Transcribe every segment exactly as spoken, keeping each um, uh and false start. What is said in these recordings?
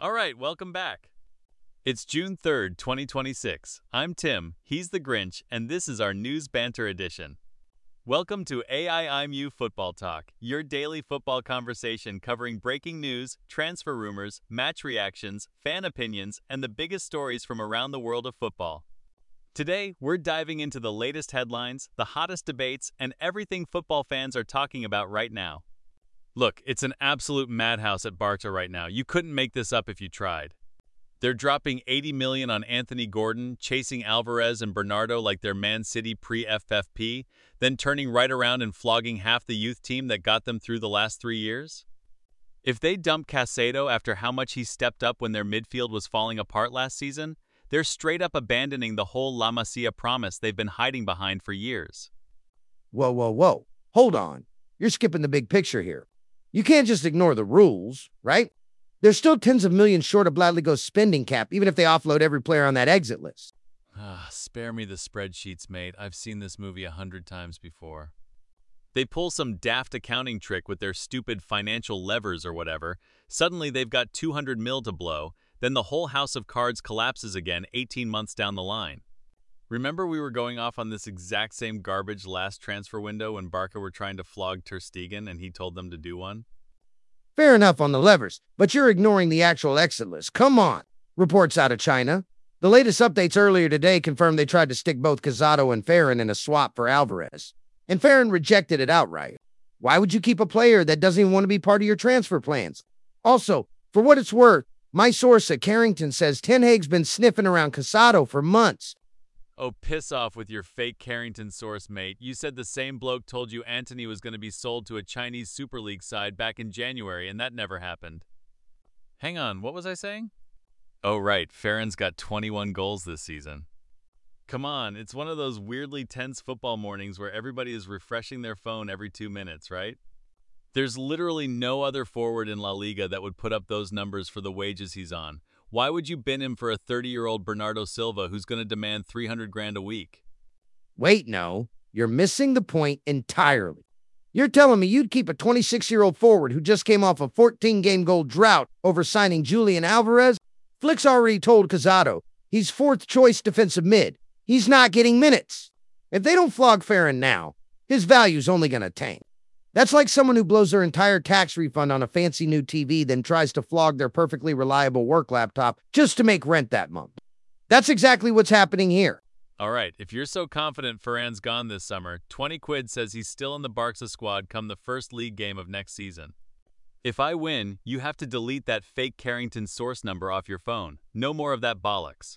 All right, welcome back. It's June third, twenty twenty-six. I'm Tim, he's the Grinch, and this is our News Banter edition. Welcome to A I I'm You Football Talk, your daily football conversation covering breaking news, transfer rumors, match reactions, fan opinions, and the biggest stories from around the world of football. Today, we're diving into the latest headlines, the hottest debates, and everything football fans are talking about right now. Look, it's an absolute madhouse at Barca right now. You couldn't make this up if you tried. They're dropping eighty million dollars on Anthony Gordon, chasing Alvarez and Bernardo like they're Man City pre-F F P, then turning right around and flogging half the youth team that got them through the last three years? If they dump Caicedo after how much he stepped up when their midfield was falling apart last season, they're straight up abandoning the whole La Masia promise they've been hiding behind for years. Whoa, whoa, whoa. Hold on. You're skipping the big picture here. You can't just ignore the rules, right? They're still tens of millions short of Bladligo's spending cap, even if they offload every player on that exit list. Ah, spare me the spreadsheets, mate. I've seen this movie a hundred times before. They pull some daft accounting trick with their stupid financial levers or whatever. Suddenly they've got two hundred mil to blow. Then the whole house of cards collapses again eighteen months down the line. Remember we were going off on this exact same garbage last transfer window when Barca were trying to flog Ter Stegen and he told them to do one? Fair enough on the levers, but you're ignoring the actual exit list. Come on. Reports out of China. The latest updates earlier today confirmed they tried to stick both Casado and Ferran in a swap for Alvarez. And Ferran rejected it outright. Why would you keep a player that doesn't even want to be part of your transfer plans? Also, for what it's worth, my source at Carrington says Ten Hag's been sniffing around Casado for months. Oh, piss off with your fake Carrington source, mate. You said the same bloke told you Antony was going to be sold to a Chinese Super League side back in January, and that never happened. Hang on, what was I saying? Oh, right, Ferran's got twenty-one goals this season. Come on, it's one of those weirdly tense football mornings where everybody is refreshing their phone every two minutes, right? There's literally no other forward in La Liga that would put up those numbers for the wages he's on. Why would you bin him for a thirty-year-old Bernardo Silva who's going to demand three hundred grand a week? Wait, no. You're missing the point entirely. You're telling me you'd keep a twenty-six-year-old forward who just came off a fourteen-game goal drought over signing Julian Alvarez? Flick's already told Casado he's fourth-choice defensive mid. He's not getting minutes. If they don't flog Ferran now, his value's only going to tank. That's like someone who blows their entire tax refund on a fancy new T V, then tries to flog their perfectly reliable work laptop just to make rent that month. That's exactly what's happening here. All right, if you're so confident Ferran's gone this summer, twenty quid says he's still in the Barca squad come the first league game of next season. If I win, you have to delete that fake Carrington source number off your phone. No more of that bollocks.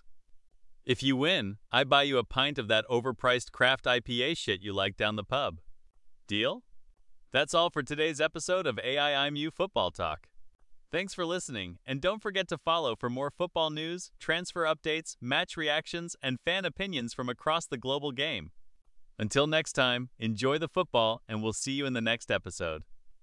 If you win, I buy you a pint of that overpriced craft I P A shit you like down the pub. Deal? That's all for today's episode of A I I'm You Football Talk. Thanks for listening, and don't forget to follow for more football news, transfer updates, match reactions, and fan opinions from across the global game. Until next time, enjoy the football, and we'll see you in the next episode.